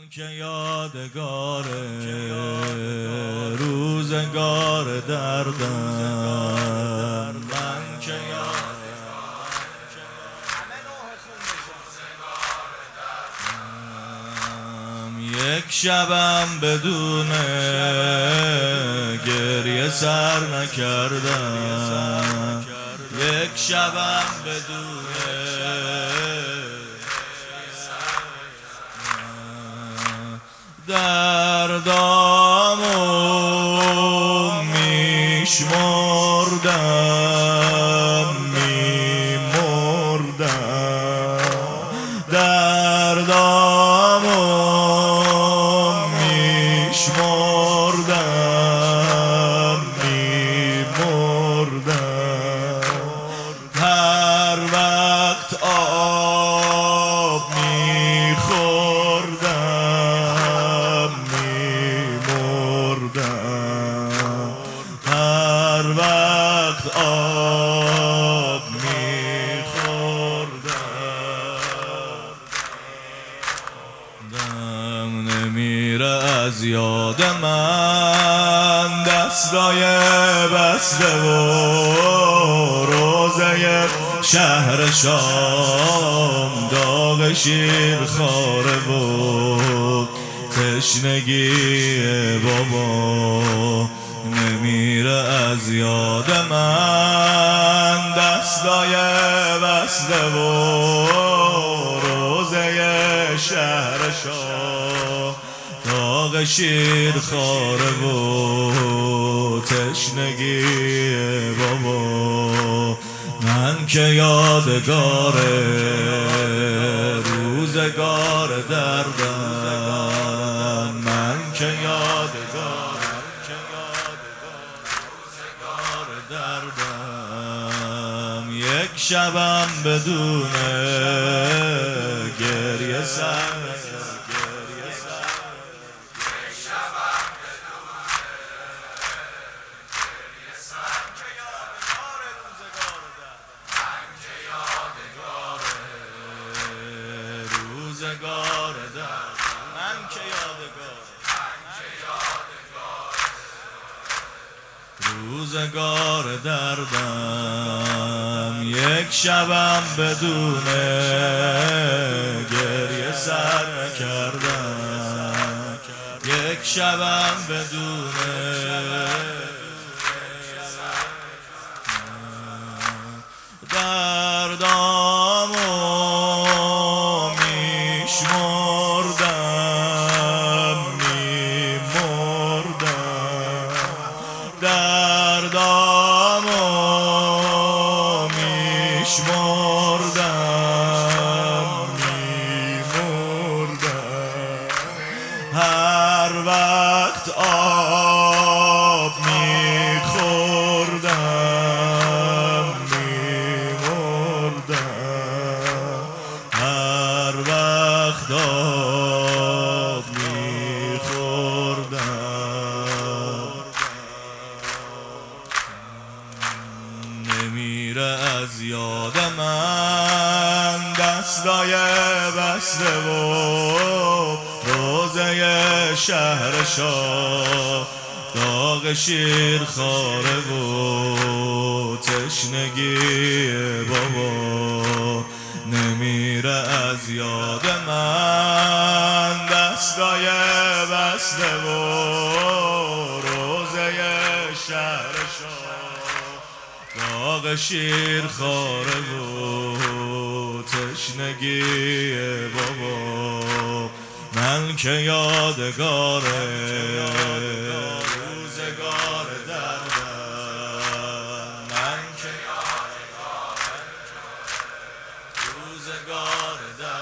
که یادگار روزگار دردم، من که یک شبم بدون گریه سر نکردم، یک شبم بدون دردامو میشمردم، میمردم، دردامو میشمردم، میمردم، هر وقت آب میخوردم، هر وقت آب میخوردم، دم نمیره از یاد من دستای بسته و روزه شهر شام، داغ شیر خاره و تشنگی بابا، نمیره از یاد من دستای بسته و روزه شهر شاه، داغ شیر خاره و تشنگی بابا، من که یادگار روزگار دردم، من که یادگار روزگار دردم، یک شبم بدون گریه سر روزگار دردم، من که روزگار دردم، یک شبم بدون گریه سر نکردم، یک شبم بدون دردامو میشمردم، میمردم، دردامو میشمردم، میمردم، هر وقت آب میخوردم، میمردم، هر وقت آب میخوردم، نمیره از یاد من دستای بسته و روزه شهر شاه، داغ شیر خاره و تشنگی بابا، نمیره از یاد من دستای بسته و روزه شهر شاه، داغ شیر خاره و تشنگی بابا، من که یادگار روزگار دردم، من که روزگار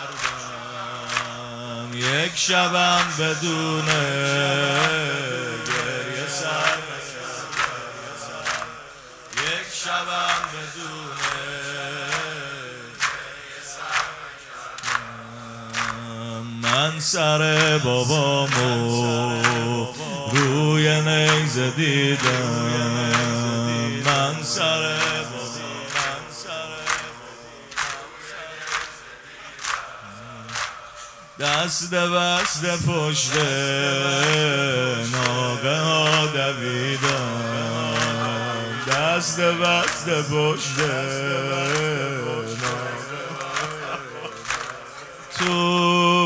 دردم، یک شبم بدون گریه سر نکردم، یک شبم بدون من سر بابامو روی نیزه دیدم، من سر دست بسته پشت ناقه ها دویدم، دست بسته پشت تو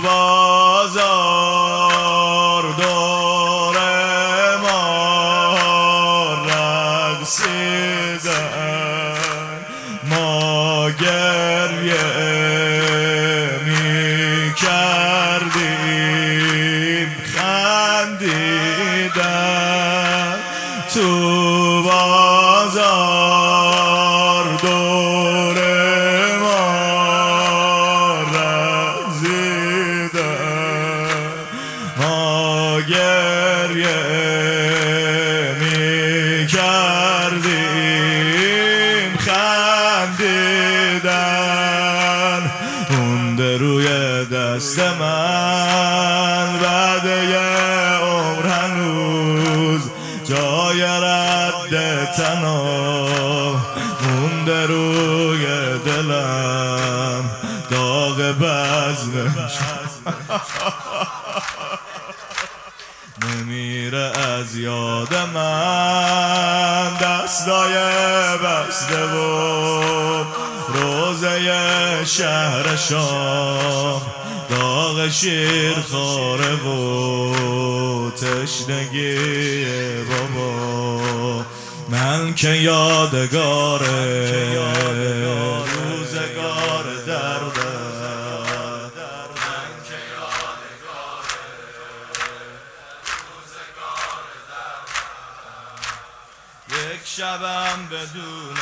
بازار دور ما رقصیدن، ما گریه می کردیم خندیدن، تو بازار دور ما گریه می کردیم خندیدن. اون روی دست من بعد یه عمر هنوز جای رد تنها مونده، روی دلم داغ بزمش نمیره از یاد من، دستای بسته و روزه شهر شام، داغ شیرخواره و تشنگی بابا. من که یادگار روزگار دردم، یک شبم بدون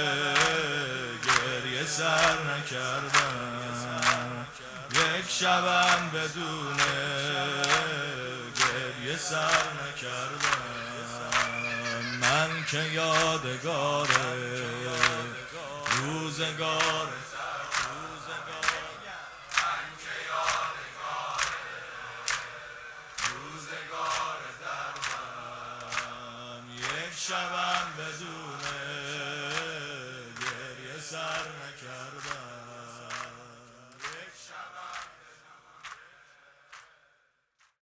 گریه سر نکردم، یک شبم بدون گریه سر نکردم. من که یادگار روزگار شبم